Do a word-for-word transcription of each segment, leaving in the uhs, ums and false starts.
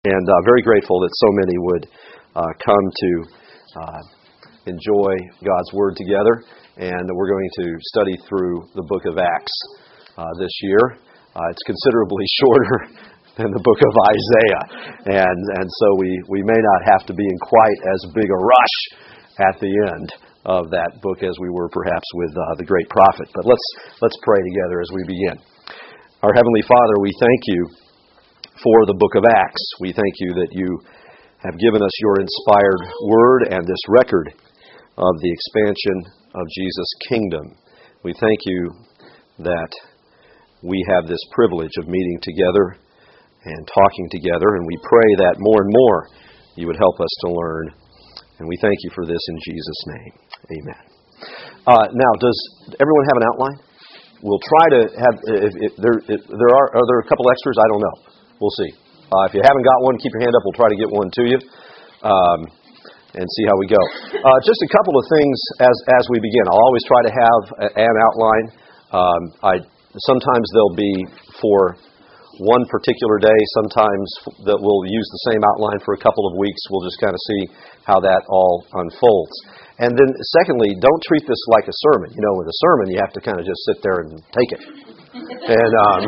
And uh, very grateful that so many would uh, come to uh, enjoy God's Word together. And we're going to study through the book of Acts uh, this year. Uh, it's considerably shorter than the book of Isaiah. And and so we, we may not have to be in quite as big a rush at the end of that book as we were perhaps with uh, the great prophet. But let's let's pray together as we begin. Our Heavenly Father, we thank you for the book of Acts. We thank you that you have given us your inspired word and this record of the expansion of Jesus' kingdom. We thank you that we have this privilege of meeting together and talking together, and we pray that more and more you would help us to learn. And we thank you for this in Jesus' name. Amen. Uh, now, does everyone have an outline? We'll try to have, if, if there, if there are, are there a couple extras? I don't know. We'll see. Uh, if you haven't got one, keep your hand up. We'll try to get one to you um, and see how we go. Uh, just a couple of things as as we begin. I'll always try to have a, an outline. Um, I sometimes they'll be for one particular day. Sometimes that we'll use the same outline for a couple of weeks. We'll just kind of see how that all unfolds. And then, secondly, don't treat this like a sermon. You know, with a sermon, you have to kind of just sit there and take it. And um,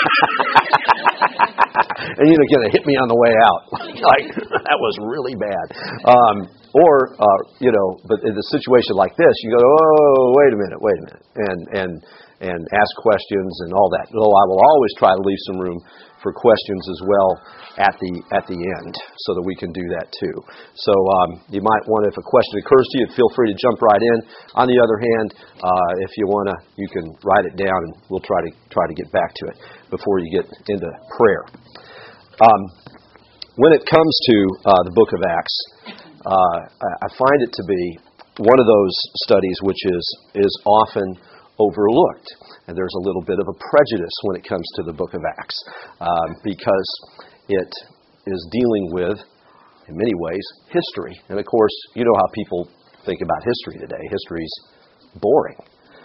and you're going to hit me on the way out. Like, that was really bad. Um, or, uh, you know, but in a situation like this, you go, oh, wait a minute, wait a minute, and and and ask questions and all that. Though I will always try to leave some room for questions as well at the at the end, so that we can do that too. So um, you might want, if a question occurs to you, feel free to jump right in. On the other hand, uh, if you want to, you can write it down, and we'll try to try to get back to it before you get into prayer. Um, when it comes to uh, the book of Acts, uh, I find it to be one of those studies which is is often overlooked. And there's a little bit of a prejudice when it comes to the book of Acts, um, because it is dealing with, in many ways, history. And of course, you know how people think about history today. History's boring.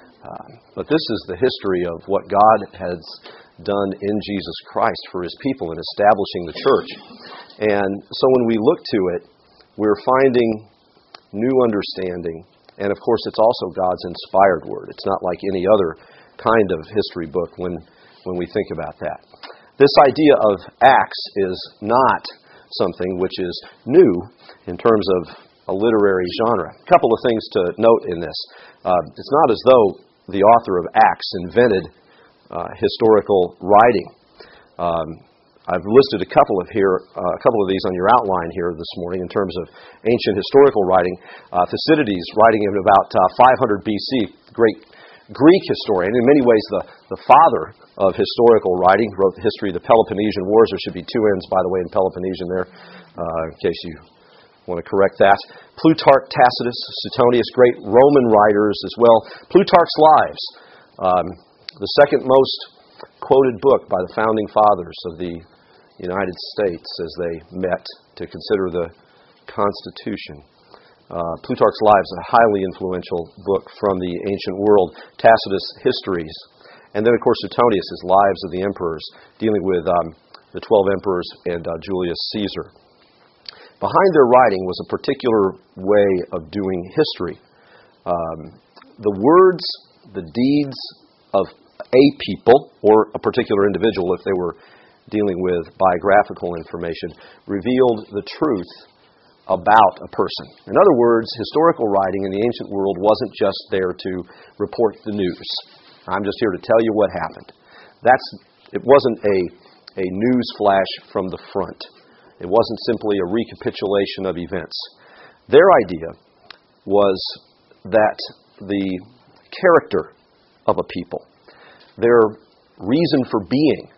Um, but this is the history of what God has done in Jesus Christ for His people in establishing the church. And so when we look to it, we're finding new understanding. And of course, it's also God's inspired word. It's not like any other kind of history book when when we think about that. This idea of Acts is not something which is new in terms of a literary genre. A couple of things to note in this. Uh, it's not as though the author of Acts invented uh, historical writing. Um, I've listed a couple of here, uh, a couple of these on your outline here this morning in terms of ancient historical writing. Uh, Thucydides, writing in about uh, five hundred B C, great Greek historian, in many ways the, the father of historical writing, wrote the history of the Peloponnesian Wars. There should be two N's, by the way, in Peloponnesian there, uh, in case you want to correct that. Plutarch, Tacitus, Suetonius, great Roman writers as well. Plutarch's Lives, um, the second most quoted book by the founding fathers of the United States as they met to consider the Constitution. Uh, Plutarch's Lives, a highly influential book from the ancient world. Tacitus' Histories. And then, of course, Suetonius' Lives of the Emperors, dealing with um, the twelve emperors and uh, Julius Caesar. Behind their writing was a particular way of doing history. Um, the words, the deeds of a people, or a particular individual if they were dealing with biographical information, revealed the truth about a person. In other words, historical writing in the ancient world wasn't just there to report the news. I'm just here to tell you what happened. That's it wasn't a a news flash from the front. It wasn't simply a recapitulation of events. Their idea was that the character of a people, their reason for being,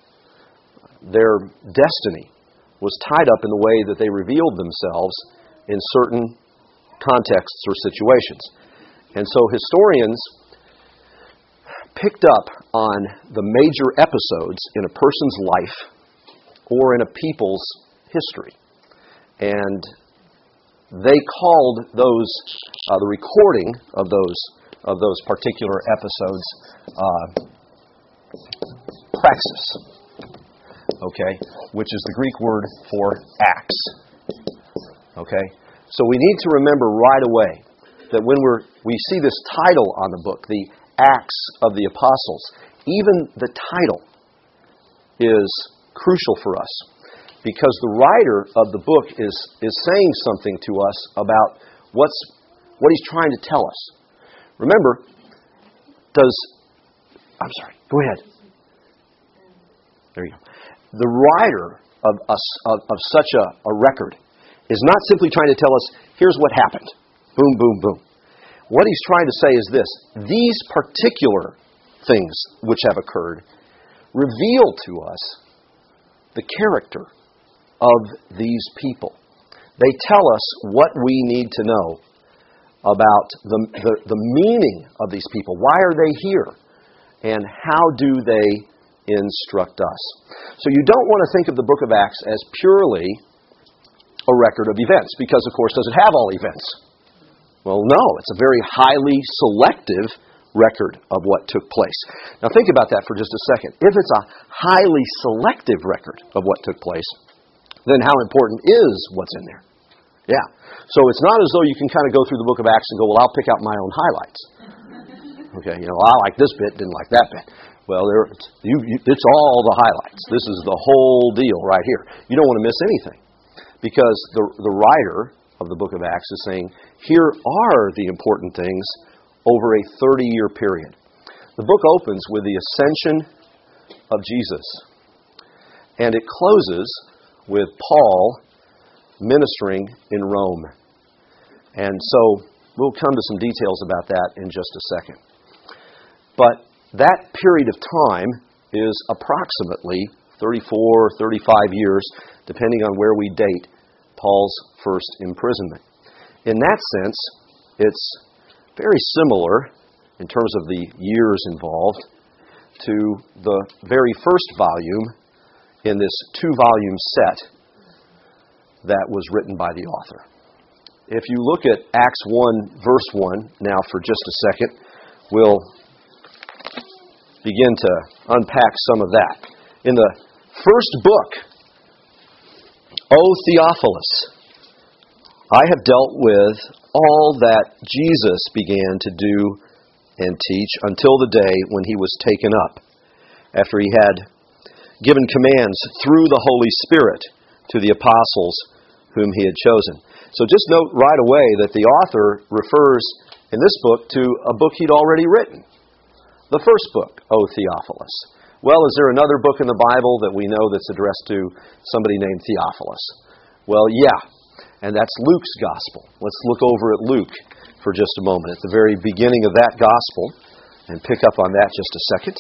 their destiny was tied up in the way that they revealed themselves in certain contexts or situations. And so historians picked up on the major episodes in a person's life or in a people's history. And they called those, uh, the recording of those of those particular episodes, uh, praxis. okay, which is the Greek word for Acts. Okay? So we need to remember right away that when we're, we see this title on the book, the Acts of the Apostles, even the title is crucial for us because the writer of the book is, is saying something to us about what's, what he's trying to tell us. Remember, does... I'm sorry, go ahead. There you go. The writer of, a, of, of such a, a record is not simply trying to tell us, here's what happened. Boom, boom, boom. What he's trying to say is this. These particular things which have occurred reveal to us the character of these people. They tell us what we need to know about the, the, the meaning of these people. Why are they here? And how do they instruct us? So you don't want to think of the book of Acts as purely a record of events, because, of course, does it have all events? Well, no. It's a very highly selective record of what took place. Now, think about that for just a second. If it's a highly selective record of what took place, then how important is what's in there? Yeah. So it's not as though you can kind of go through the book of Acts and go, well, I'll pick out my own highlights. Okay, you know, I like this bit, didn't like that bit. Well, there, it's, you, you, it's all the highlights. This is the whole deal right here. You don't want to miss anything. Because the, the writer of the book of Acts is saying, here are the important things over a thirty-year period. The book opens with the ascension of Jesus. And it closes with Paul ministering in Rome. And so we'll come to some details about that in just a second. But that period of time is approximately thirty-four, thirty-five years, depending on where we date Paul's first imprisonment. In that sense, it's very similar, in terms of the years involved, to the very first volume in this two-volume set that was written by the author. If you look at Acts one, verse one, now for just a second, we'll begin to unpack some of that. In the first book, O Theophilus, I have dealt with all that Jesus began to do and teach until the day when he was taken up, after he had given commands through the Holy Spirit to the apostles whom he had chosen. So just note right away that the author refers in this book to a book he'd already written. The first book, O Theophilus. Well, is there another book in the Bible that we know that's addressed to somebody named Theophilus? Well, yeah, and that's Luke's gospel. Let's look over at Luke for just a moment, at the very beginning of that gospel, and pick up on that just a second.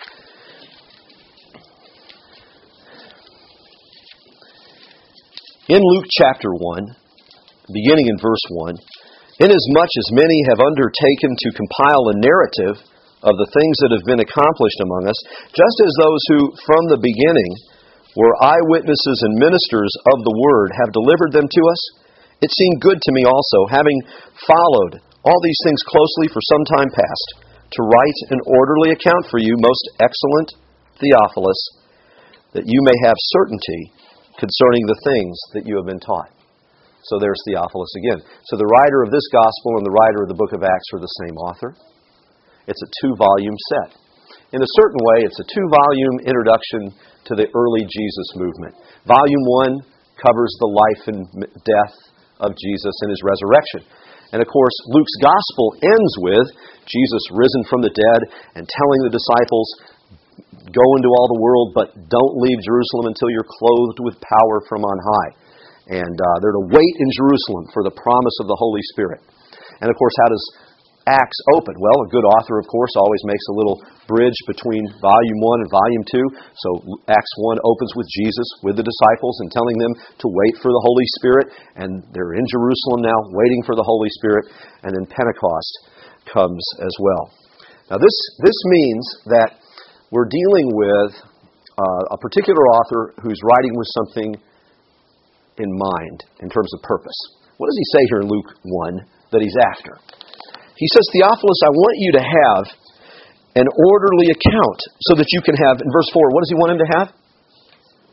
In Luke chapter one, beginning in verse one, inasmuch as many have undertaken to compile a narrative of the things that have been accomplished among us, just as those who from the beginning were eyewitnesses and ministers of the word have delivered them to us, it seemed good to me also, having followed all these things closely for some time past, to write an orderly account for you, most excellent Theophilus, that you may have certainty concerning the things that you have been taught. So there's Theophilus again. So the writer of this gospel and the writer of the book of Acts are the same author. It's a two-volume set. In a certain way, it's a two-volume introduction to the early Jesus movement. Volume one covers the life and death of Jesus and his resurrection. And of course, Luke's gospel ends with Jesus risen from the dead and telling the disciples, go into all the world, but don't leave Jerusalem until you're clothed with power from on high. And uh, they're to wait in Jerusalem for the promise of the Holy Spirit. And of course, how does Acts open? Well, a good author, of course, always makes a little bridge between Volume one and Volume two. So Acts one opens with Jesus, with the disciples, and telling them to wait for the Holy Spirit. And they're in Jerusalem now, waiting for the Holy Spirit. And then Pentecost comes as well. Now this, this means that we're dealing with uh, a particular author who's writing with something in mind, in terms of purpose. What does he say here in Luke one that he's after? He says, Theophilus, I want you to have an orderly account so that you can have, in verse four, what does he want him to have?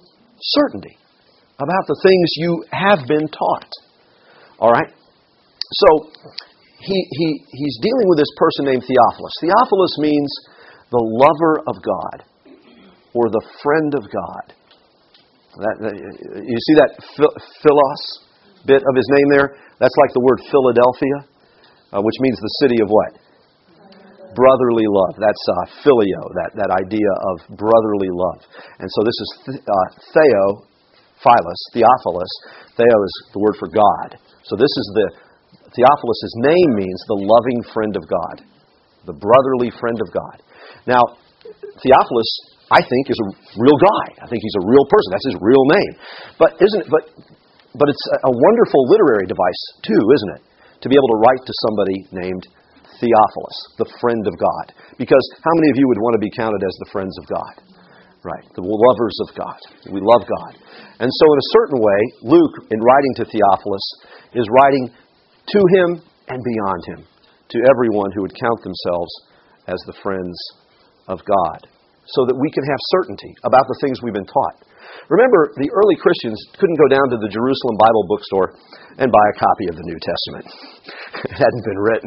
certainty about the things you have been taught. All right? So, he, he, he's dealing with this person named Theophilus. Theophilus means the lover of God, or the friend of God. That, you see that philos bit of his name there? That's like the word Philadelphia, uh, which means the city of what? Brotherly love. That's uh, phileo, that, that idea of brotherly love. And so this is uh, Theo, Philus, Theophilus. Theo is the word for God. So this is the, Theophilus' name means the loving friend of God, the brotherly friend of God. Now, Theophilus, I think, is a real guy. I think he's a real person. That's his real name. But isn't it? But but it's a wonderful literary device too, isn't it? To be able to write to somebody named Theophilus, the friend of God. Because how many of you would want to be counted as the friends of God? Right, the lovers of God. We love God. And so in a certain way, Luke, in writing to Theophilus, is writing to him and beyond him, to everyone who would count themselves as the friends of God, so that we can have certainty about the things we've been taught. Remember, the early Christians couldn't go down to the Jerusalem Bible bookstore and buy a copy of the New Testament. It hadn't been written.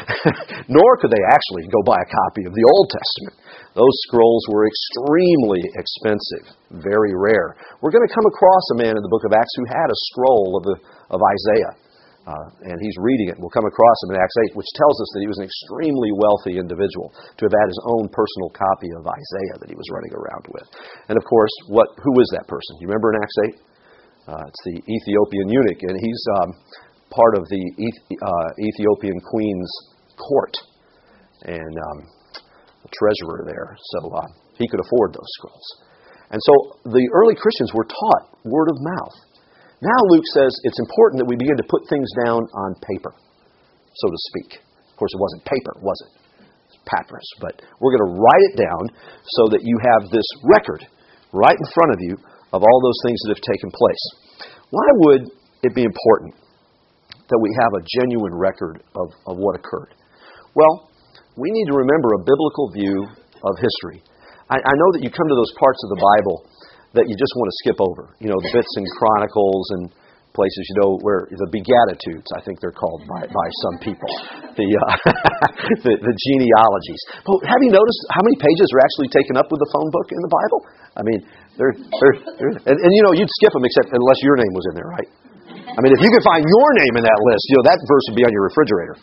Nor could they actually go buy a copy of the Old Testament. Those scrolls were extremely expensive, very rare. We're going to come across a man in the book of Acts who had a scroll of, the, of Isaiah. Uh, and he's reading it. We'll come across him in Acts eight, which tells us that he was an extremely wealthy individual to have had his own personal copy of Isaiah that he was running around with. And of course, what who is that person? You remember in Acts eight? Uh, it's the Ethiopian eunuch, and he's um, part of the Eth- uh, Ethiopian queen's court and um, the treasurer there. So uh, he could afford those scrolls. And so the early Christians were taught word of mouth. Now Luke says it's important that we begin to put things down on paper, so to speak. Of course, it wasn't paper, was it? It's papyrus. But we're going to write it down so that you have this record right in front of you of all those things that have taken place. Why would it be important that we have a genuine record of, of what occurred? Well, we need to remember a biblical view of history. I, I know that you come to those parts of the Bible that you just want to skip over. You know, the bits in Chronicles and places, you know, where the Beatitudes, I think they're called by, by some people, the, uh, the the genealogies. But have you noticed how many pages are actually taken up with the phone book in the Bible? I mean, they're, they're, they're and, and you know, you'd skip them except unless your name was in there, right? I mean, if you could find your name in that list, you know, that verse would be on your refrigerator.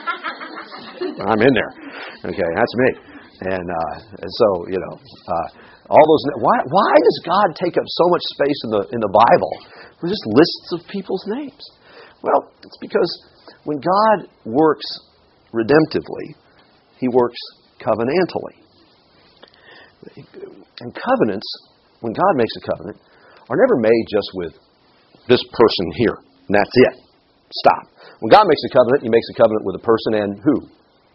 I'm in there. Okay, that's me. And, uh, and so, you know, uh, all those. Why? Why does God take up so much space in the in the Bible for just lists of people's names? Well, it's because when God works redemptively, He works covenantally. And covenants, when God makes a covenant, are never made just with this person here, and that's it. Stop. When God makes a covenant, He makes a covenant with a person and who?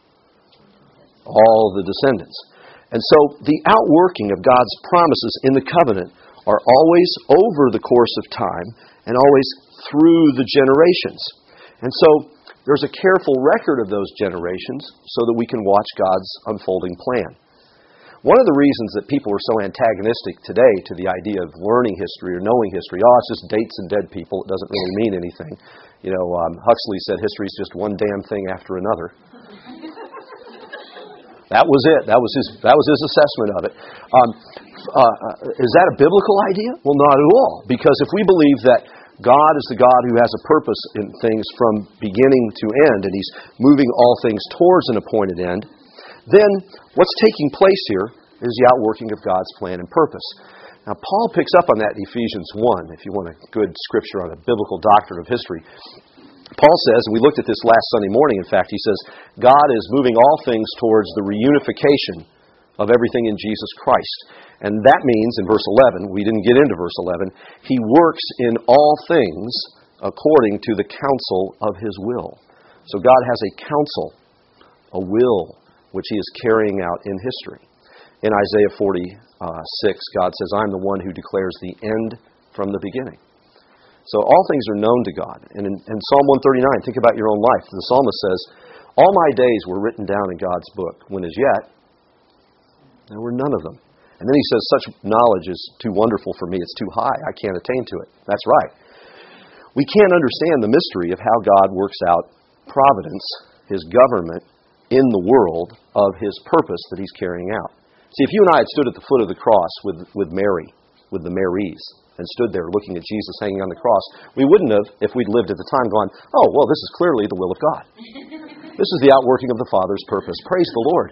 All the descendants. And so the outworking of God's promises in the covenant are always over the course of time and always through the generations. And so there's a careful record of those generations so that we can watch God's unfolding plan. One of the reasons that people are so antagonistic today to the idea of learning history or knowing history, oh, it's just dates and dead people, it doesn't really mean anything. You know, um, Huxley said history is just one damn thing after another. That was it. That was his. That was his assessment of it. Um, uh, is that a biblical idea? Well, not at all. Because if we believe that God is the God who has a purpose in things from beginning to end, and He's moving all things towards an appointed end, then what's taking place here is the outworking of God's plan and purpose. Now, Paul picks up on that in Ephesians one. If you want a good scripture on a biblical doctrine of history. Paul says, and we looked at this last Sunday morning, in fact, he says, God is moving all things towards the reunification of everything in Jesus Christ. And that means, in verse eleven, we didn't get into verse eleven, He works in all things according to the counsel of His will. So God has a counsel, a will, which He is carrying out in history. In Isaiah forty-six, God says, I'm the one who declares the end from the beginning. So all things are known to God. And in, in Psalm one thirty-nine, think about your own life. The psalmist says, all my days were written down in God's book, when as yet there were none of them. And then he says, such knowledge is too wonderful for me. It's too high. I can't attain to it. That's right. We can't understand the mystery of how God works out providence, His government in the world of His purpose that He's carrying out. See, if you and I had stood at the foot of the cross with, with Mary, with the Marys, and stood there looking at Jesus hanging on the cross, we wouldn't have, if we'd lived at the time, gone, oh, well, this is clearly the will of God. This is the outworking of the Father's purpose. Praise the Lord.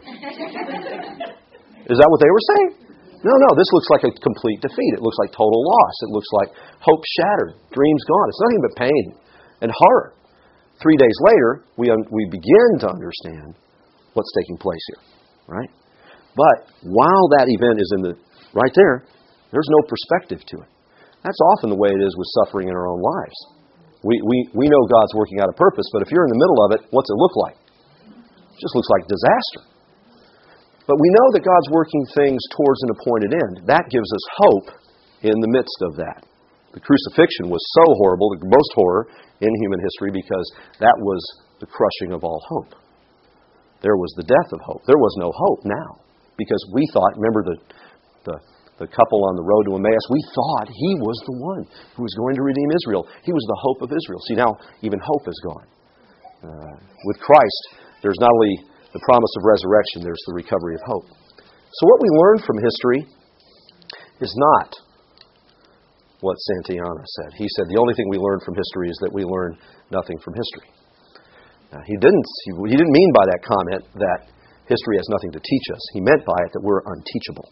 Is that what they were saying? No, no, this looks like a complete defeat. It looks like total loss. It looks like hope shattered, dreams gone. It's nothing but pain and horror. Three days later, we un- we begin to understand what's taking place here, right? But while that event is in the right there, there's no perspective to it. That's often the way it is with suffering in our own lives. We, we, we know God's working out a purpose, but if you're in the middle of it, what's it look like? It just looks like disaster. But we know that God's working things towards an appointed end. That gives us hope in the midst of that. The crucifixion was so horrible, the most horror in human history, because that was the crushing of all hope. There was the death of hope. There was no hope now. Because we thought, remember the, the, the couple on the road to Emmaus, we thought he was the one who was going to redeem Israel. He was the hope of Israel. See, now even hope is gone. Uh, with Christ, there's not only the promise of resurrection, there's the recovery of hope. So what we learn from history is not what Santayana said. He said the only thing we learn from history is that we learn nothing from history. Now, he didn't he didn't mean by that comment that history has nothing to teach us. He meant by it that we're unteachable.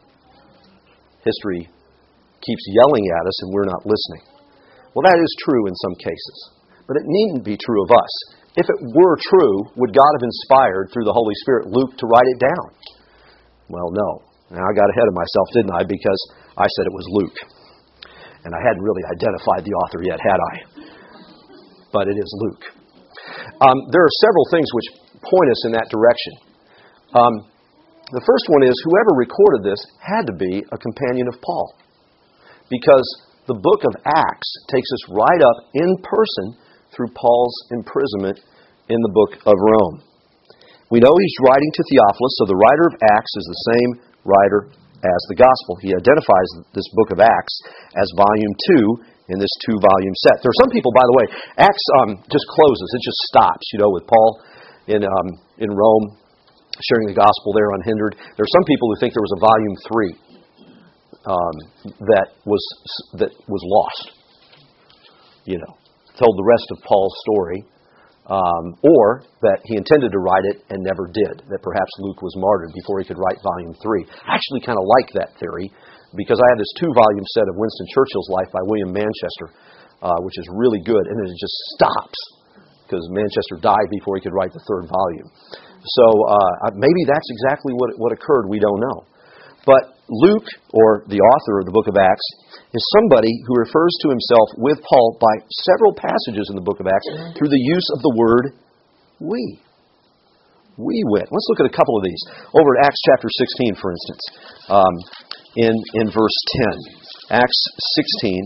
History keeps yelling at us and we're not listening. Well, that is true in some cases, but it needn't be true of us. If it were true, would God have inspired through the Holy Spirit Luke to write it down? Well, no. Now, I got ahead of myself, didn't I? Because I said it was Luke. And I hadn't really identified the author yet, had I? But it is Luke. Um, there are several things which point us in that direction. Um, the first one is whoever recorded this had to be a companion of Paul. Because the book of Acts takes us right up in person through Paul's imprisonment in the book of Rome. We know he's writing to Theophilus, so the writer of Acts is the same writer as the Gospel. He identifies this book of Acts as volume two in this two-volume set. There are some people, by the way, Acts um, just closes. It just stops, you know, with Paul in um, in Rome sharing the Gospel there unhindered. There are some people who think there was a volume three um, that was that was lost, you know. Told the rest of Paul's story, um, or that he intended to write it and never did, that perhaps Luke was martyred before he could write volume three. I actually kind of like that theory, because I have this two-volume set of Winston Churchill's life by William Manchester, uh, which is really good, and then it just stops, because Manchester died before he could write the third volume. So uh, maybe that's exactly what, what occurred, we don't know. But Luke, or the author of the book of Acts, is somebody who refers to himself with Paul by several passages in the book of Acts through the use of the word we. We went. Let's look at a couple of these. Over at Acts chapter sixteen, for instance, um, in, in verse ten. Acts sixteen,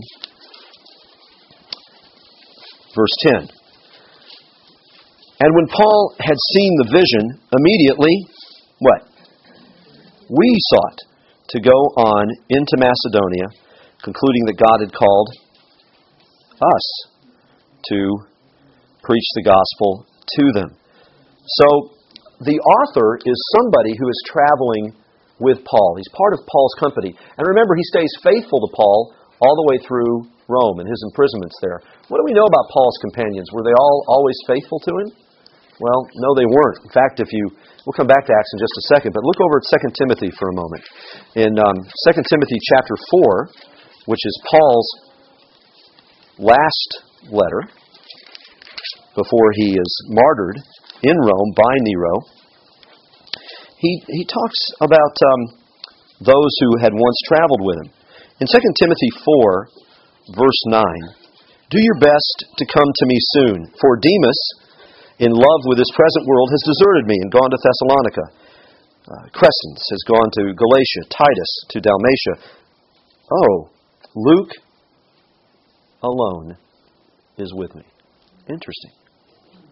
verse ten. And when Paul had seen the vision, immediately, what? We sought to go on into Macedonia, concluding that God had called us to preach the gospel to them. So, the author is somebody who is traveling with Paul. He's part of Paul's company. And remember, he stays faithful to Paul all the way through Rome and his imprisonments there. What do we know about Paul's companions? Were they all always faithful to him? Well, no, they weren't. In fact, if you, we'll come back to Acts in just a second, but look over at Second Timothy for a moment. In um, Second Timothy chapter four, which is Paul's last letter before he is martyred in Rome by Nero, he he talks about um, those who had once traveled with him. In Second Timothy four, verse nine, do your best to come to me soon, for Demas, in love with this present world, has deserted me and gone to Thessalonica. Uh, Crescens has gone to Galatia, Titus to Dalmatia. Oh, Luke alone is with me. Interesting.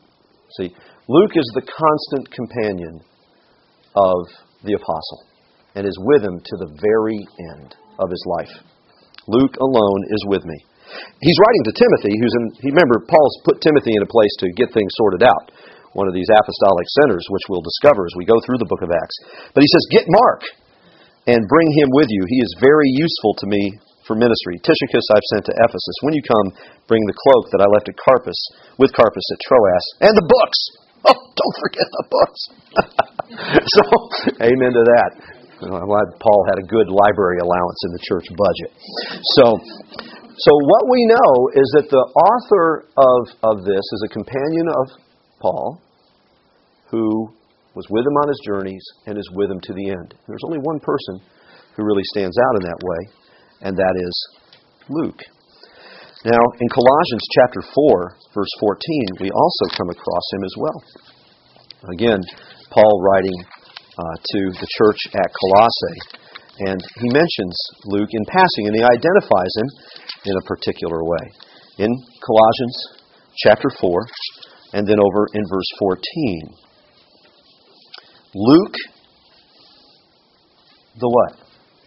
See, Luke is the constant companion of the apostle. and is with him to the very end of his life. Luke alone is with me. He's writing to Timothy, who's in, remember, Paul's put Timothy in a place to get things sorted out. One of these apostolic centers, which we'll discover as we go through the book of Acts. But he says, get Mark and bring him with you. He is very useful to me for ministry. Tychicus I've sent to Ephesus. When you come, bring the cloak that I left at Carpus, with Carpus at Troas, and the books. Oh, don't forget the books. So, amen to that. I'm glad Paul had a good library allowance in the church budget. So, so what we know is that the author of, of this is a companion of Paul, who was with him on his journeys and is with him to the end. There's only one person who really stands out in that way, and that is Luke. Now, in Colossians chapter four, verse fourteen, we also come across him as well. Again, Paul writing uh, to the church at Colossae, and he mentions Luke in passing, and he identifies him in a particular way. In Colossians chapter four, and then over in verse fourteen. Luke, the what?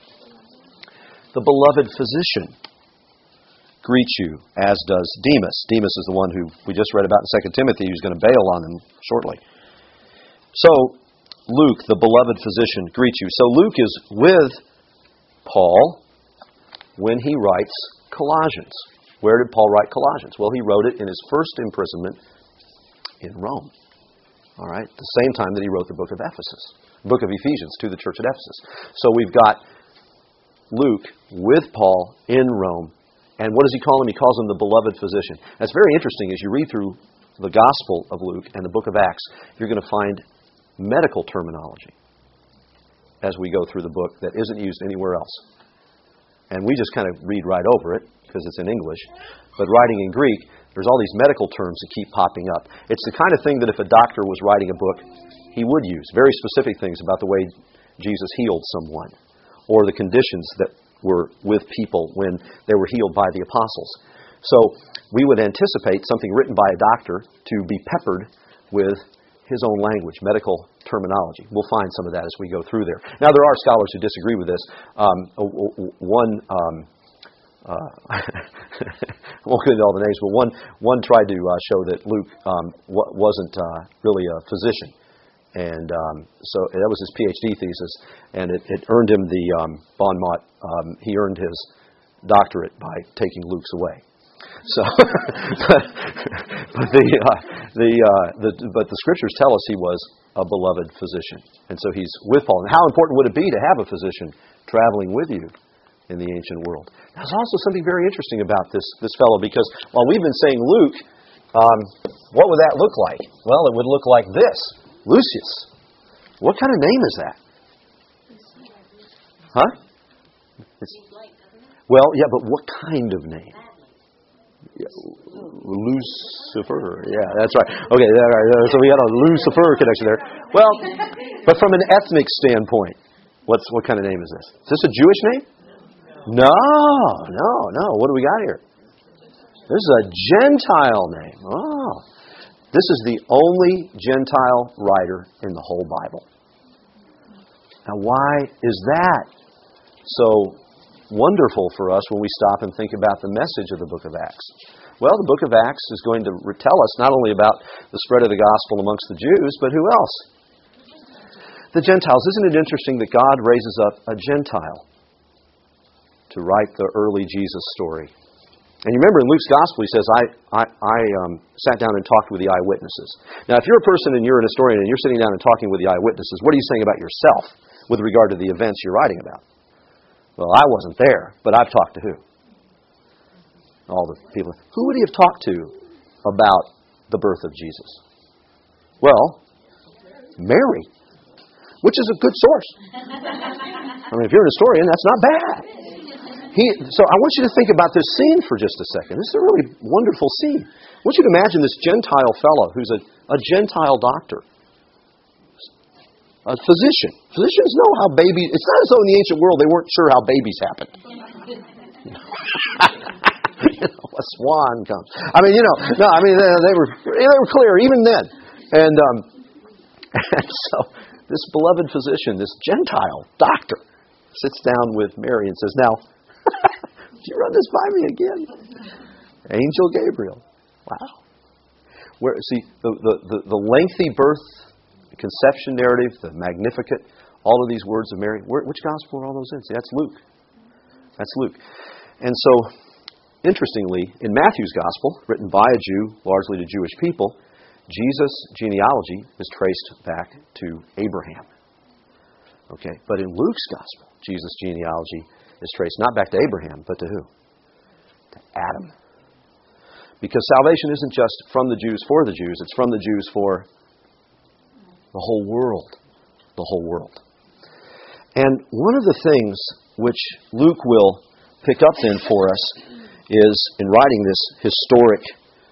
The beloved physician, greets you, as does Demas. Demas is the one who we just read about in Second Timothy, who's going to bail on them shortly. So, Luke, the beloved physician, greets you. So Luke is with Paul when he writes Colossians. Where did Paul write Colossians? Well, he wrote it in his first imprisonment in Rome. All right, the same time that he wrote the book of Ephesus, book of Ephesians to the church at Ephesus. So we've got Luke with Paul in Rome. And what does he call him? He calls him the beloved physician. That's very interesting. As you read through the Gospel of Luke and the book of Acts, you're going to find medical terminology as we go through the book that isn't used anywhere else. And we just kind of read right over it because it's in English. But writing in Greek, there's all these medical terms that keep popping up. It's the kind of thing that if a doctor was writing a book, he would use. Very specific things about the way Jesus healed someone, or the conditions that were with people when they were healed by the apostles. So we would anticipate something written by a doctor to be peppered with his own language, medical terminology. We'll find some of that as we go through there. Now, there are scholars who disagree with this. Um, one, um, uh, I won't get into all the names, but one one tried to uh, show that Luke um, w- wasn't uh, really a physician. And um, so that was his PhD thesis, and it, it earned him the um, bon mot. Um, he earned his doctorate by taking Luke's away. So, but, but the uh, the uh, the but the scriptures tell us he was a beloved physician, and so he's with Paul. And how important would it be to have a physician traveling with you in the ancient world? There's also something very interesting about this this fellow, because while we've been saying Luke, um, what would that look like? Well, it would look like this. Lucius. What kind of name is that? Huh? It's, well, yeah, but what kind of name? Yeah, Lucifer. Yeah, that's right. Okay, so we got a Lucifer connection there. Well, but from an ethnic standpoint, what's what kind of name is this? Is this a Jewish name? No, no, no. What do we got here? This is a Gentile name. Oh. This is the only Gentile writer in the whole Bible. Now, why is that so wonderful for us when we stop and think about the message of the book of Acts? Well, the book of Acts is going to tell us not only about the spread of the gospel amongst the Jews, but who else? The Gentiles. Isn't it interesting that God raises up a Gentile to write the early Jesus story? And you remember in Luke's gospel, he says, I I, I um, sat down and talked with the eyewitnesses. Now, if you're a person and you're an historian and you're sitting down and talking with the eyewitnesses, what are you saying about yourself with regard to the events you're writing about? Well, I wasn't there, but I've talked to who? All the people. Who would he have talked to about the birth of Jesus? Well, Mary, which is a good source. I mean, if you're an historian, that's not bad. He, so I want you to think about this scene for just a second. This is a really wonderful scene. I want you to imagine this Gentile fellow who's a, a Gentile doctor, a physician. Physicians know how babies. It's not as though in the ancient world they weren't sure how babies happened. You know, a swan comes. I mean, you know, no. I mean, they, they were they were clear even then, and um, and so this beloved physician, this Gentile doctor, sits down with Mary and says, now, did you run this by me again? Angel Gabriel. Wow. Where, see, the, the, the, the lengthy birth, conception narrative, the Magnificat, all of these words of Mary, where, which gospel are all those in? See, that's Luke. That's Luke. And so, interestingly, in Matthew's gospel, written by a Jew, largely to Jewish people, Jesus' genealogy is traced back to Abraham. Okay, but in Luke's gospel, Jesus' genealogy is traced not back to Abraham, but to who? To Adam. Because salvation isn't just from the Jews for the Jews, it's from the Jews for the whole world. The whole world. And one of the things which Luke will pick up then for us is, in writing this historic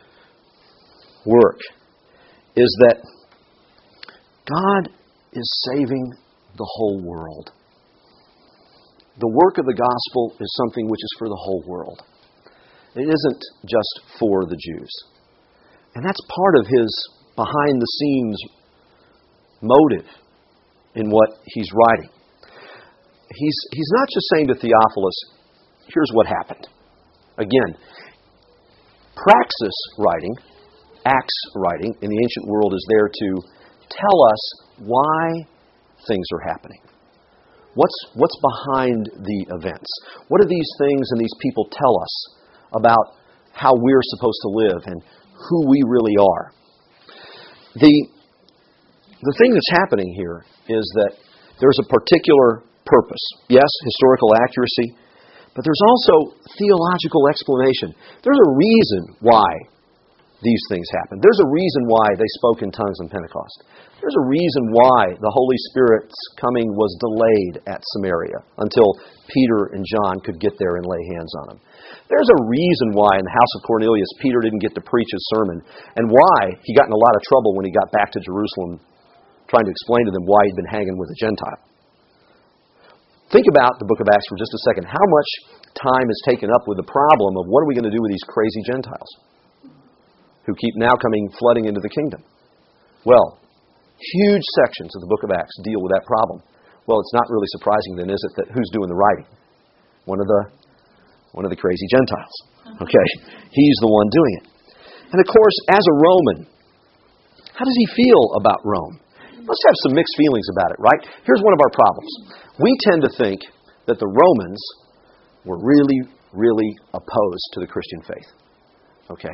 work, is that God is saving the whole world. The work of the gospel is something which is for the whole world. It isn't just for the Jews. And that's part of his behind-the-scenes motive in what he's writing. He's, he's not just saying to Theophilus, here's what happened. Again, praxis writing, Acts writing in the ancient world is there to tell us why things are happening. What's, what's behind the events? What do these things and these people tell us about how we're supposed to live and who we really are? The, the thing that's happening here is that there's a particular purpose. Yes, historical accuracy, but there's also theological explanation. There's a reason why these things happened. There's a reason why they spoke in tongues on Pentecost. There's a reason why the Holy Spirit's coming was delayed at Samaria until Peter and John could get there and lay hands on them. There's a reason why in the house of Cornelius Peter didn't get to preach his sermon, and why he got in a lot of trouble when he got back to Jerusalem trying to explain to them why he'd been hanging with a Gentile. Think about the book of Acts for just a second. How much time is taken up with the problem of what are we going to do with these crazy Gentiles who keep now coming flooding into the kingdom? Well, huge sections of the book of Acts deal with that problem. Well, it's not really surprising then, is it, that who's doing the writing? One of the one of the crazy Gentiles. Okay? He's the one doing it. And of course, as a Roman, how does he feel about Rome? He must have some mixed feelings about it, right? Here's one of our problems. We tend to think that the Romans were really, really opposed to the Christian faith. Okay?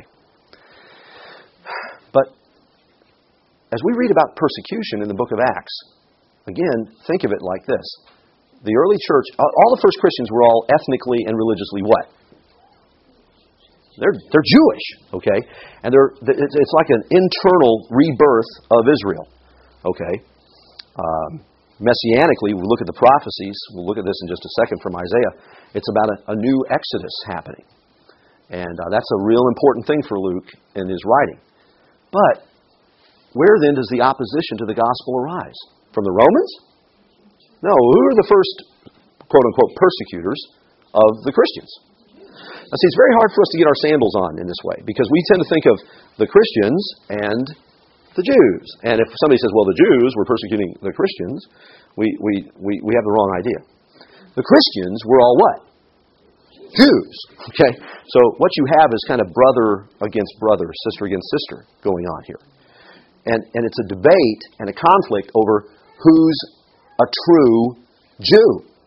But as we read about persecution in the book of Acts, again, think of it like this. The early church, all the first Christians were all ethnically and religiously what? They're they're Jewish, okay? And they're it's like an internal rebirth of Israel, okay? Um, messianically, we look at the prophecies. We'll look at this in just a second from Isaiah. It's about a, a new exodus happening. And uh, that's a real important thing for Luke in his writing. But where then does the opposition to the gospel arise? From the Romans? No, who are the first, quote-unquote, persecutors of the Christians? Now, see, it's very hard for us to get our sandals on in this way, because we tend to think of the Christians and the Jews. And if somebody says, well, the Jews were persecuting the Christians, we, we, we, we have the wrong idea. The Christians were all what? Jews. Okay? So what you have is kind of brother against brother, sister against sister going on here. And, and it's a debate and a conflict over who's a true Jew.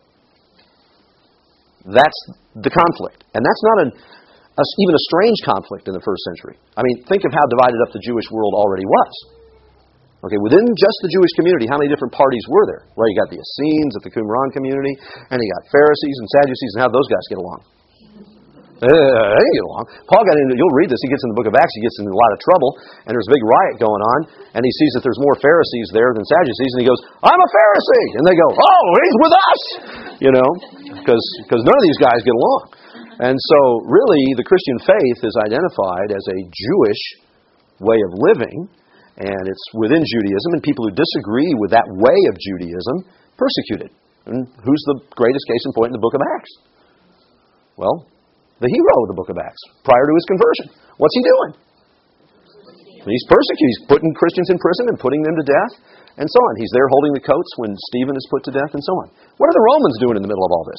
That's the conflict. And that's not an, a, even a strange conflict in the first century. I mean, think of how divided up the Jewish world already was. Okay, within just the Jewish community, how many different parties were there? Well, you got the Essenes at the Qumran community, and you got Pharisees and Sadducees, and how those guys get along. Uh, they get along. Paul got into, you'll read this, he gets in the book of Acts, he gets in a lot of trouble, and there's a big riot going on, and he sees that there's more Pharisees there than Sadducees, and he goes, I'm a Pharisee! And they go, oh, he's with us! You know, because none of these guys get along. And so, really, the Christian faith is identified as a Jewish way of living, and it's within Judaism, and people who disagree with that way of Judaism, persecuted. And who's the greatest case in point in the book of Acts? Well, the hero of the book of Acts, prior to his conversion. What's he doing? He's persecuting. He's putting Christians in prison and putting them to death. and so on. He's there holding the coats when Stephen is put to death, and so on. What are the Romans doing in the middle of all this?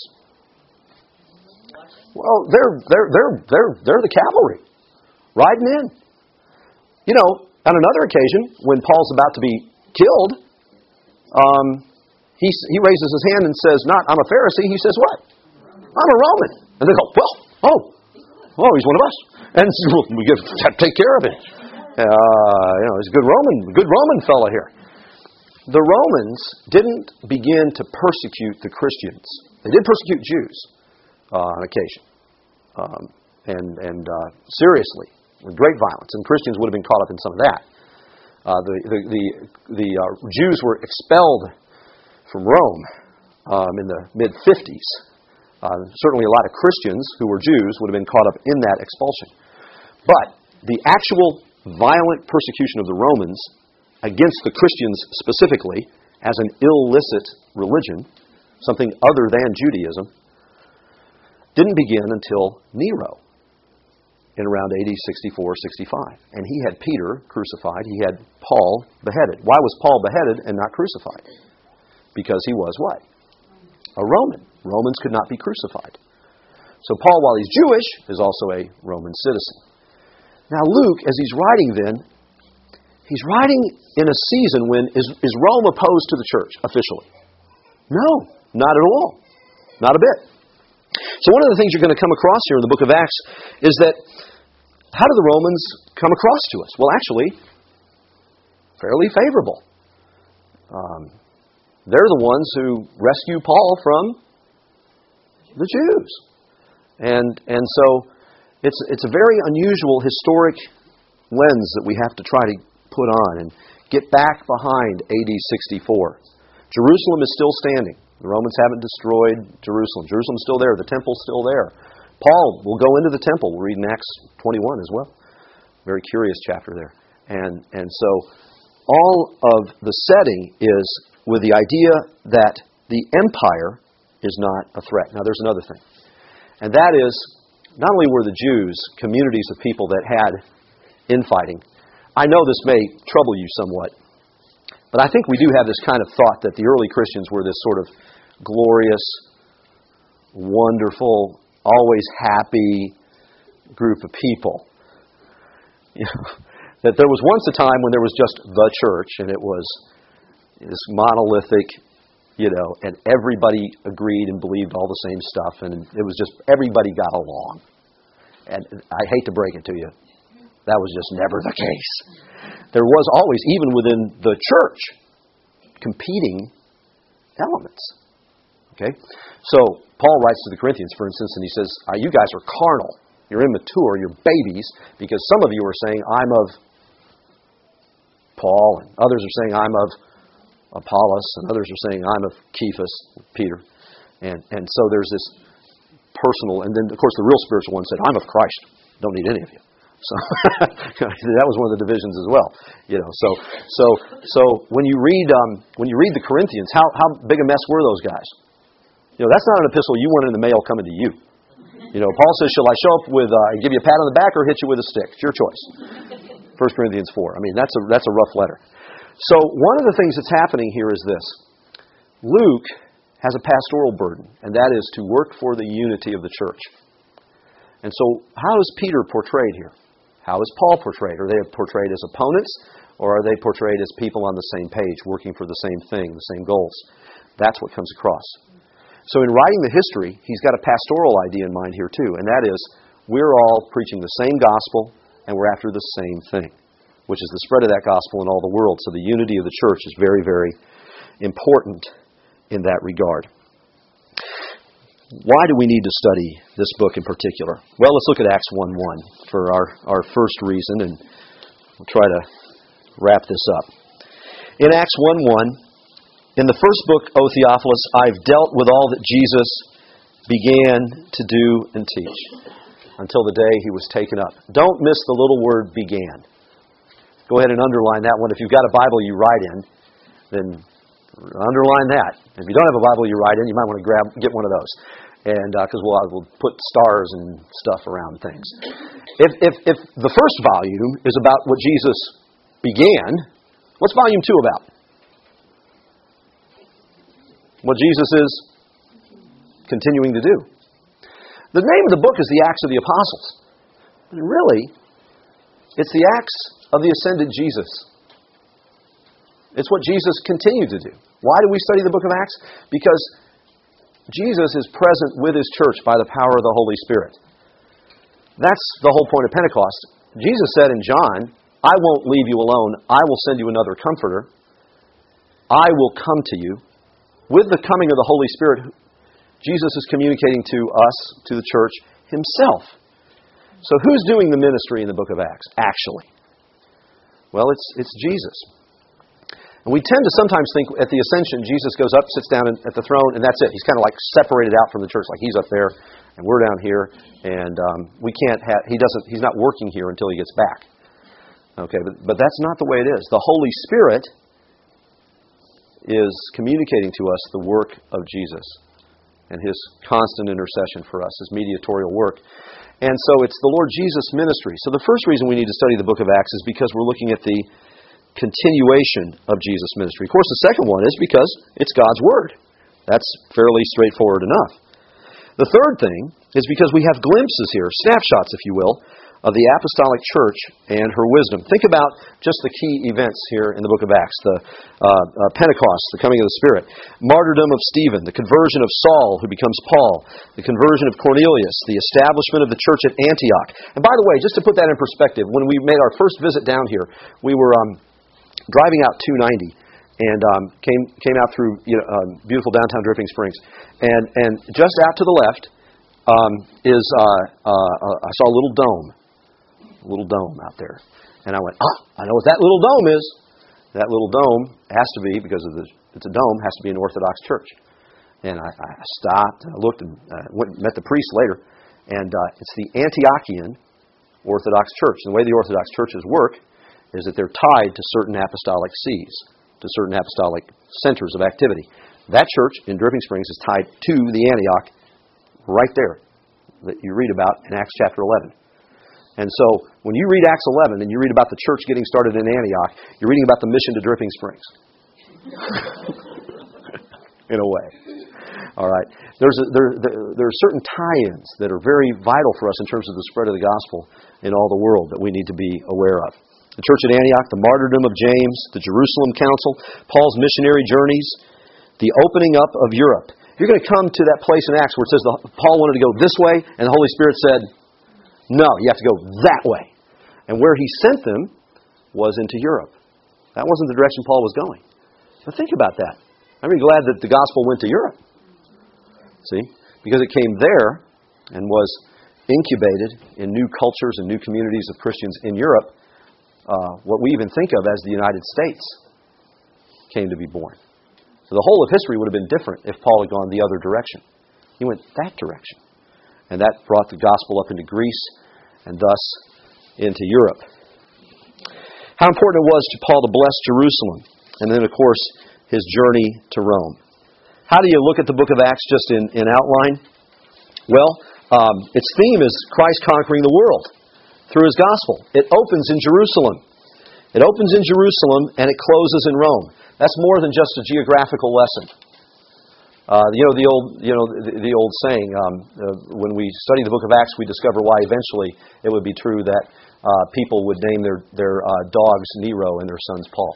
Well, they're they're they're they're they're the cavalry, riding in. You know, on another occasion, when Paul's about to be killed, um, he he raises his hand and says, "Not I'm a Pharisee." He says, "What? I'm a Roman." And they go, "Well, oh, oh, he's one of us." And we have to take care of him. Uh, you know, he's a good Roman, good Roman fella here. The Romans didn't begin to persecute the Christians. They did persecute Jews uh, on occasion, um, and and uh, seriously, with great violence. And Christians would have been caught up in some of that. Uh, the the the, the uh, Jews were expelled from Rome um, in the mid fifties. Uh, certainly, a lot of Christians who were Jews would have been caught up in that expulsion. But the actual violent persecution of the Romans against the Christians specifically as an illicit religion, something other than Judaism, didn't begin until Nero in around A D sixty-four, sixty-five. And he had Peter crucified. He had Paul beheaded. Why was Paul beheaded and not crucified? Because he was what? A Roman. Romans could not be crucified. So Paul, while he's Jewish, is also a Roman citizen. Now Luke, as he's writing then, he's writing in a season when, is, is Rome opposed to the church officially? No, not at all. Not a bit. So one of the things you're going to come across here in the book of Acts is that, how do the Romans come across to us? Well, actually, fairly favorable. Um, they're the ones who rescue Paul from the Jews. And and so it's it's a very unusual historic lens that we have to try to put on and get back behind A D sixty-four. Jerusalem is still standing. The Romans haven't destroyed Jerusalem. Jerusalem's still there. The temple's still there. Paul will go into the temple. We'll read in Acts twenty-one as well. Very curious chapter there. And and so all of the setting is with the idea that the empire is not a threat. Now there's another thing. And that is, not only were the Jews communities of people that had infighting. I know this may trouble you somewhat, but I think we do have this kind of thought that the early Christians were this sort of glorious, wonderful, always happy group of people. You know, that there was once a time when there was just the church, and it was this monolithic, you know, and everybody agreed and believed all the same stuff, and it was just, everybody got along. And I hate to break it to you, that was just never the case. There was always, even within the church, competing elements. Okay? So, Paul writes to the Corinthians, for instance, and he says, ah, you guys are carnal. You're immature. You're babies, because some of you are saying, I'm of Paul, and others are saying, I'm of Apollos, and others are saying, I'm of Cephas, Peter. And and so there's this personal, and then, of course, the real spiritual one said, I'm of Christ. Don't need any of you. So that was one of the divisions as well. You know, so so so when you read um, when you read the Corinthians, how how big a mess were those guys? You know, that's not an epistle you want in the mail coming to you. You know, Paul says, "Shall I show up with uh, give you a pat on the back or hit you with a stick? It's your choice." First Corinthians four. I mean, that's a that's a rough letter. So one of the things that's happening here is this: Luke has a pastoral burden, and that is to work for the unity of the church. And so, how is Peter portrayed here? How is Paul portrayed? Are they portrayed as opponents, or are they portrayed as people on the same page, working for the same thing, the same goals? That's what comes across. So in writing the history, he's got a pastoral idea in mind here too, and that is, we're all preaching the same gospel, and we're after the same thing, which is the spread of that gospel in all the world. So the unity of the church is very, very important in that regard. Why do we need to study this book in particular? Well, let's look at Acts one one for our, our first reason, and we'll try to wrap this up. In Acts one one, in the first book, O Theophilus, I've dealt with all that Jesus began to do and teach until the day he was taken up. Don't miss the little word began. Go ahead and underline that one. If you've got a Bible you write in, then underline that. If you don't have a Bible you write in, you might want to grab get one of those, and because uh, we'll, we'll put stars and stuff around things. If, if if the first volume is about what Jesus began, what's volume two about? what Jesus is continuing to do. The name of the book is the Acts of the Apostles. But really, it's the Acts of the ascended Jesus. It's what Jesus continued to do. Why do we study the book of Acts? Because Jesus is present with His church by the power of the Holy Spirit. That's the whole point of Pentecost. Jesus said in John, I won't leave you alone. I will send you another comforter. I will come to you. With the coming of the Holy Spirit, Jesus is communicating to us, to the church, Himself. So who's doing the ministry in the book of Acts, actually? Well, it's it's Jesus. And we tend to sometimes think at the ascension, Jesus goes up, sits down at the throne, and that's it. He's kind of like separated out from the church, like He's up there, and we're down here, and um, we can't have, He doesn't, He's not working here until He gets back. Okay, but, but that's not the way it is. The Holy Spirit is communicating to us the work of Jesus and His constant intercession for us, His mediatorial work. And so it's the Lord Jesus' ministry. So the first reason we need to study the book of Acts is because we're looking at the continuation of Jesus' ministry. Of course, the second one is because it's God's Word. That's fairly straightforward enough. The third thing is because we have glimpses here, snapshots, if you will, of the apostolic church and her wisdom. Think about just the key events here in the book of Acts. The uh, uh, Pentecost, the coming of the Spirit, martyrdom of Stephen, the conversion of Saul, who becomes Paul, the conversion of Cornelius, the establishment of the church at Antioch. And by the way, just to put that in perspective, when we made our first visit down here, we were um, driving out two ninety and um, came came out through you know, um, beautiful downtown Dripping Springs. And, and just out to the left um, is, uh, uh, I saw a little dome. little dome out there. And I went, ah, I know what that little dome is. That little dome has to be, because of the, it's a dome, has to be an Orthodox church. And I, I stopped, and I looked, and uh, went and met the priest later. And uh, it's the Antiochian Orthodox Church. And the way the Orthodox churches work is that they're tied to certain apostolic sees, to certain apostolic centers of activity. That church in Dripping Springs is tied to the Antioch right there that you read about in Acts chapter eleven. And so, when you read Acts eleven and you read about the church getting started in Antioch, you're reading about the mission to Dripping Springs. In a way. All right. There's a, there, there, there are certain tie-ins that are very vital for us in terms of the spread of the gospel in all the world that we need to be aware of. The church at Antioch, the martyrdom of James, the Jerusalem Council, Paul's missionary journeys, the opening up of Europe. You're going to come to that place in Acts where it says the, Paul wanted to go this way, and the Holy Spirit said, no, you have to go that way. And where He sent them was into Europe. That wasn't the direction Paul was going. But think about that. I'm really glad that the gospel went to Europe. See? Because it came there and was incubated in new cultures and new communities of Christians in Europe. Uh, what we even think of as the United States came to be born. So the whole of history would have been different if Paul had gone the other direction. He went that direction. And that brought the gospel up into Greece and thus into Europe. How important it was to Paul to bless Jerusalem. And then, of course, his journey to Rome. How do you look at the book of Acts just in, in outline? Well, um, its theme is Christ conquering the world through His gospel. It opens in Jerusalem. It opens in Jerusalem and it closes in Rome. That's more than just a geographical lesson. Uh, you know the old, you know the, the old saying. Um, uh, when we study the book of Acts, we discover why eventually it would be true that uh, people would name their their uh, dogs Nero and their sons Paul.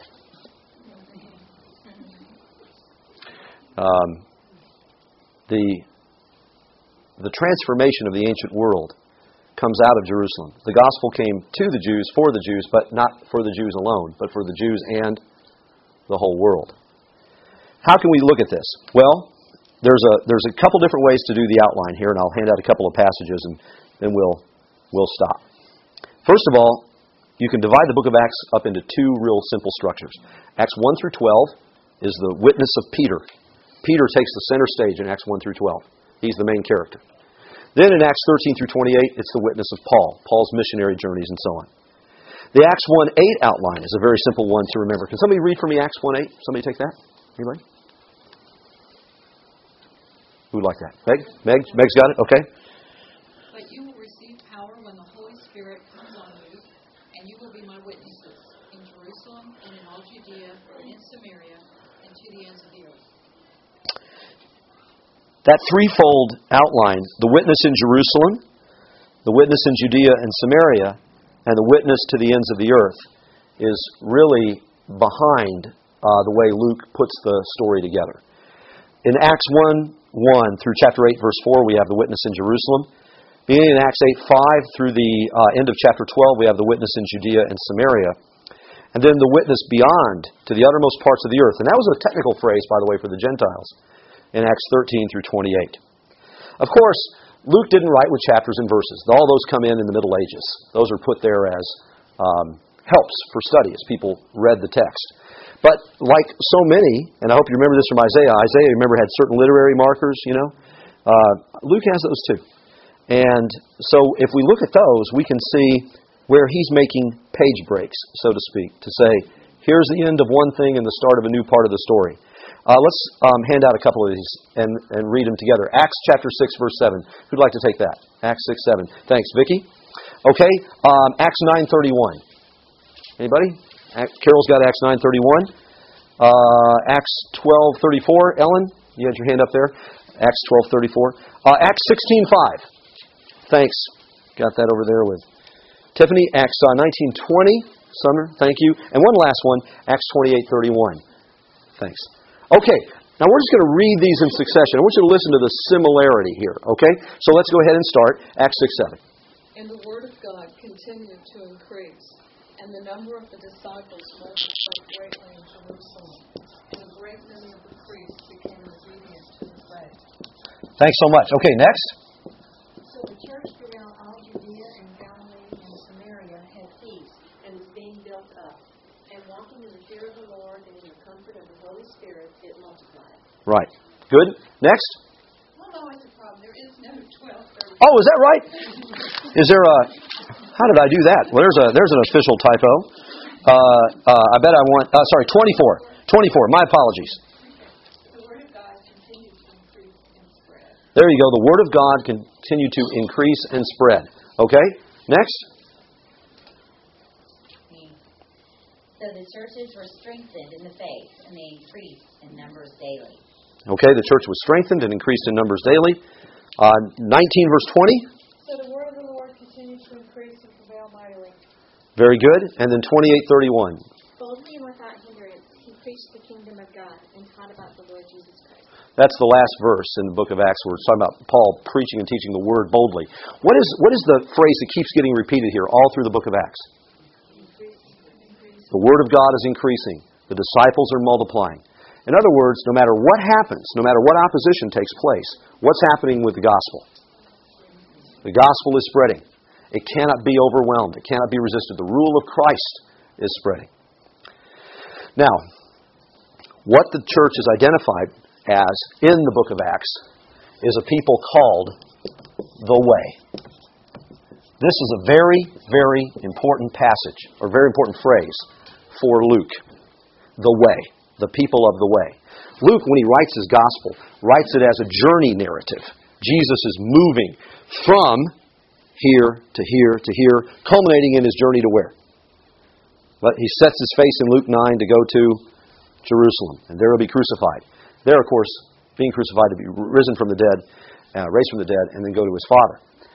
Um, the the transformation of the ancient world comes out of Jerusalem. The gospel came to the Jews for the Jews, but not for the Jews alone, but for the Jews and the whole world. How can we look at this? Well, there's a there's a couple different ways to do the outline here, and I'll hand out a couple of passages, and then we'll we'll stop. First of all, you can divide the book of Acts up into two real simple structures. Acts one through twelve is the witness of Peter. Peter takes the center stage in Acts one through twelve. He's the main character. Then in Acts thirteen through twenty-eight, it's the witness of Paul, Paul's missionary journeys and so on. The Acts one eight outline is a very simple one to remember. Can somebody read for me Acts one eight? Somebody take that? Anybody? Who'd like that? Meg? Meg? Meg's got it? Okay. But you will receive power when the Holy Spirit comes on you, and you will be my witnesses in Jerusalem and in all Judea and in Samaria and to the ends of the earth. that threefold outline, the witness in Jerusalem, the witness in Judea and Samaria, and the witness to the ends of the earth, is really behind uh, the way Luke puts the story together. In Acts one one through chapter eight, verse four, we have the witness in Jerusalem. Beginning in Acts eight five through the uh, end of chapter twelve, we have the witness in Judea and Samaria. And then the witness beyond to the uttermost parts of the earth. And that was a technical phrase, by the way, for the Gentiles in Acts thirteen through twenty-eight. Of course, Luke didn't write with chapters and verses. All those come in in the Middle Ages. Those are put there as um, helps for study as people read the text. But like so many, and I hope you remember this from Isaiah, Isaiah, remember, had certain literary markers, you know. Uh, Luke has those too. And so if we look at those, we can see where he's making page breaks, so to speak, to say, here's the end of one thing and the start of a new part of the story. Uh, let's um, hand out a couple of these and, and read them together. Acts chapter six, verse seven. Who'd like to take that? Acts six, seven. Thanks, Vicki. Okay, um, Acts nine thirty-one. Anybody? Carol's got Acts nine thirty-one. Uh, Acts twelve thirty-four. Ellen, you had your hand up there. Acts twelve thirty-four. Uh, Acts sixteen five. Thanks. Got that over there with Tiffany. Acts uh, nineteen twenty. Sumner, thank you. And one last one, Acts twenty-eight thirty-one. Thanks. Okay, now we're just going to read these in succession. I want you to listen to the similarity here, okay? So let's go ahead and start Acts six seven. And the word of God continued to increase, and the number of the disciples multiplied greatly in Jerusalem, and a great many of the priests became obedient to the faith. Thanks so much. Okay, next. So the church throughout all Judea and Galilee and Samaria had peace and was being built up. And walking in the fear of the Lord and in the comfort of the Holy Spirit, it multiplied. Right. Good. Next. Well, always a problem. There is no twelve thirty. Oh, is that right? Is there a... How did I do that? Well, there's a there's an official typo. Uh, uh, I bet I want... Uh, sorry, twenty-four. twenty-four. My apologies. The word of God continued to increase and spread. There you go. The word of God continued to increase and spread. Okay. Next. So the churches were strengthened in the faith, and they increased in numbers daily. Okay, the church was strengthened and increased in numbers daily. Uh, nineteen, verse twenty. So the word of the Lord continued to increase and prevail mightily. Very good. And then twenty-eight thirty-one. Boldly and without hindrance, he preached the kingdom of God and taught about the Lord Jesus Christ. That's the last verse in the book of Acts where it's talking about Paul preaching and teaching the word boldly. What is what is the phrase that keeps getting repeated here all through the book of Acts? The Word of God is increasing. The disciples are multiplying. In other words, no matter what happens, no matter what opposition takes place, what's happening with the gospel? The gospel is spreading. It cannot be overwhelmed. It cannot be resisted. The rule of Christ is spreading. Now, what the church is identified as in the book of Acts is a people called the Way. This is a very, very important passage, or very important phrase for Luke. The Way. The people of the Way. Luke, when he writes his gospel, writes it as a journey narrative. Jesus is moving from here to here to here, culminating in his journey to where? But he sets his face in Luke nine to go to Jerusalem, and there he'll be crucified. There, of course, being crucified to be risen from the dead, uh, raised from the dead, and then go to his Father.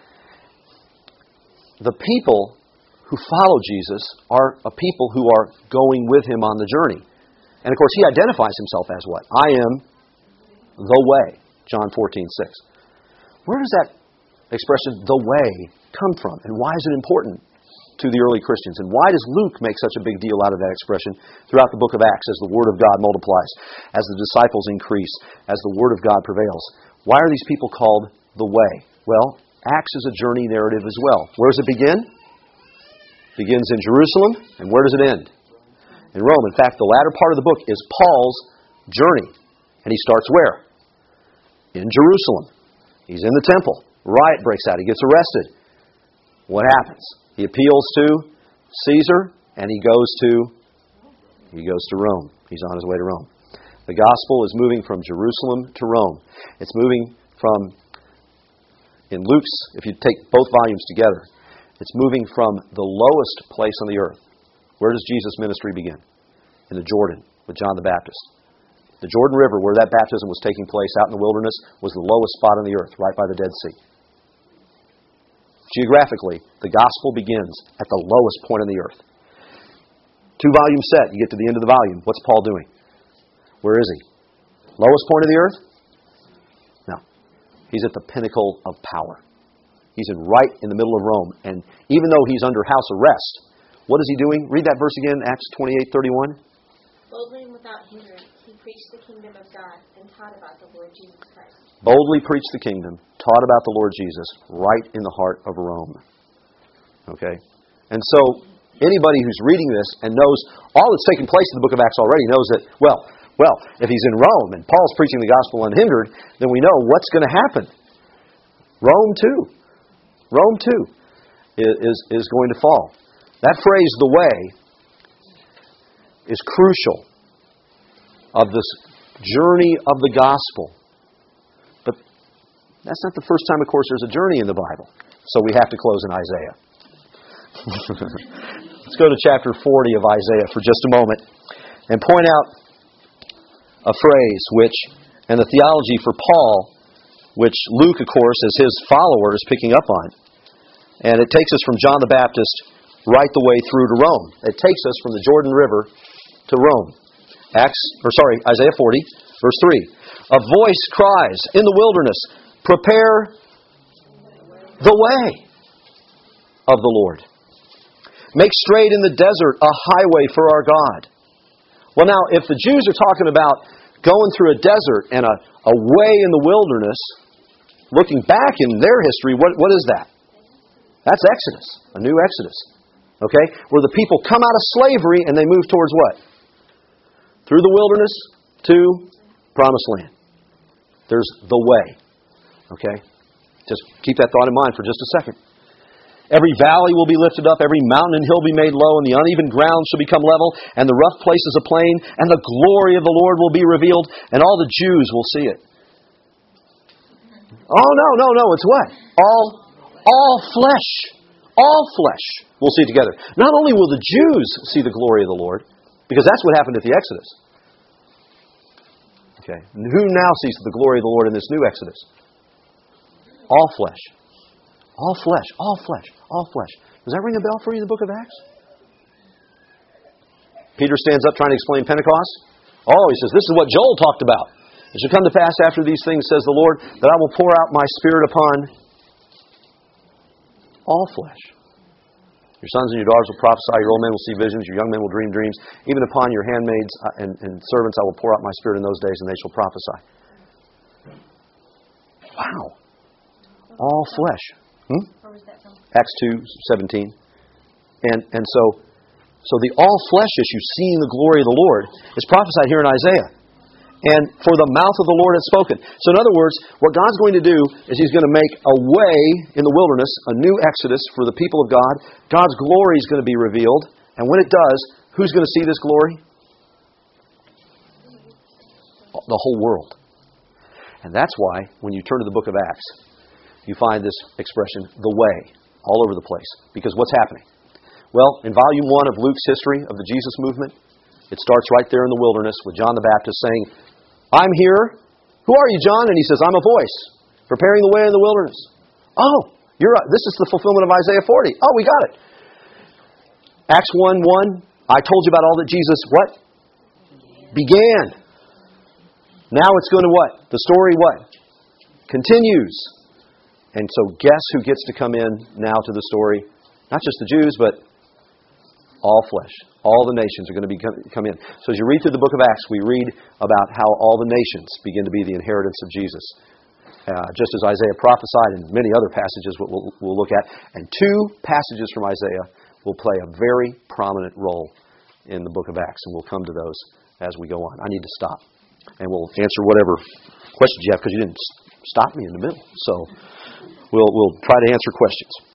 The people who follow Jesus are a people who are going with him on the journey. And of course, he identifies himself as what? I am the way. John fourteen six. Where does that expression, the way, come from? And why is it important to the early Christians? And why does Luke make such a big deal out of that expression throughout the book of Acts as the Word of God multiplies, as the disciples increase, as the Word of God prevails? Why are these people called the way? Well, Acts is a journey narrative as well. Where does it begin? It begins in Jerusalem, and where does it end? In Rome. In fact, the latter part of the book is Paul's journey. And he starts where? In Jerusalem. He's in the temple. Riot breaks out. He gets arrested. What happens? He appeals to Caesar, and he goes to he goes to Rome. He's on his way to Rome. The gospel is moving from Jerusalem to Rome. It's moving from, in Luke's, if you take both volumes together, it's moving from the lowest place on the earth. Where does Jesus' ministry begin? In the Jordan with John the Baptist. The Jordan River, where that baptism was taking place out in the wilderness, was the lowest spot on the earth, right by the Dead Sea. Geographically, the gospel begins at the lowest point on the earth. Two-volume set, you get to the end of the volume. What's Paul doing? Where is he? Lowest point of the earth? No. He's at the pinnacle of power. He's in right in the middle of Rome. And even though he's under house arrest, what is he doing? Read that verse again, Acts twenty-eight thirty-one. Boldly and without hindrance, he preached the kingdom of God and taught about the Lord Jesus Christ. Boldly preached the kingdom, taught about the Lord Jesus, right in the heart of Rome. Okay? And so, anybody who's reading this and knows all that's taken place in the book of Acts already knows that, well, well, if he's in Rome and Paul's preaching the gospel unhindered, then we know what's going to happen. Rome too. Rome too is, is going to fall. That phrase, the way, is crucial of this journey of the gospel. But that's not the first time, of course, there's a journey in the Bible. So we have to close in Isaiah. Let's go to chapter forty of Isaiah for just a moment and point out a phrase which, and the theology for Paul, which Luke, of course, as his follower, is picking up on. And it takes us from John the Baptist right the way through to Rome. It takes us from the Jordan River to Rome. Acts, or sorry, Isaiah forty, verse three. A voice cries in the wilderness, prepare the way of the Lord. Make straight in the desert a highway for our God. Well, now, if the Jews are talking about going through a desert and a, a way in the wilderness, looking back in their history, what, what is that? That's Exodus, a new Exodus. Okay? Where the people come out of slavery and they move towards what? Through the wilderness to Promised Land. There's the way. Okay? Just keep that thought in mind for just a second. Every valley will be lifted up, every mountain and hill be made low, and the uneven ground shall become level, and the rough places a plain, and the glory of the Lord will be revealed, and all the Jews will see it. Oh, no, no, no, it's what? All, all flesh. All flesh will see it together. Not only will the Jews see the glory of the Lord, because that's what happened at the Exodus. Okay, and who now sees the glory of the Lord in this new Exodus? All flesh. All flesh, all flesh, all flesh. Does that ring a bell for you in the book of Acts? Peter stands up trying to explain Pentecost. Oh, he says, this is what Joel talked about. It shall come to pass after these things, says the Lord, that I will pour out my Spirit upon all flesh. Your sons and your daughters will prophesy, your old men will see visions, your young men will dream dreams. Even upon your handmaids and, and servants I will pour out my Spirit in those days, and they shall prophesy. Wow. All flesh. Hmm? Where was that from? Acts two seventeen. And and so so the all flesh issue, seeing the glory of the Lord, is prophesied here in Isaiah. And for the mouth of the Lord has spoken. So in other words, what God's going to do is He's going to make a way in the wilderness, a new exodus for the people of God. God's glory is going to be revealed. And when it does, who's going to see this glory? The whole world. And that's why, when you turn to the book of Acts, you find this expression, the way, all over the place. Because what's happening? Well, in volume one of Luke's history of the Jesus movement, it starts right there in the wilderness with John the Baptist saying, I'm here. Who are you, John? And he says, I'm a voice, preparing the way in the wilderness. Oh, you're right. This is the fulfillment of Isaiah forty. Oh, we got it. Acts one one, I told you about all that Jesus, what? Began. Now it's going to what? The story what? Continues. And so guess who gets to come in now to the story? Not just the Jews, but all flesh. All the nations are going to be come in. So as you read through the book of Acts, we read about how all the nations begin to be the inheritance of Jesus. Uh, just as Isaiah prophesied, and many other passages we'll, we'll look at. And two passages from Isaiah will play a very prominent role in the book of Acts. And we'll come to those as we go on. I need to stop. And we'll answer whatever questions you have, because you didn't stop me in the middle. So we'll we'll try to answer questions.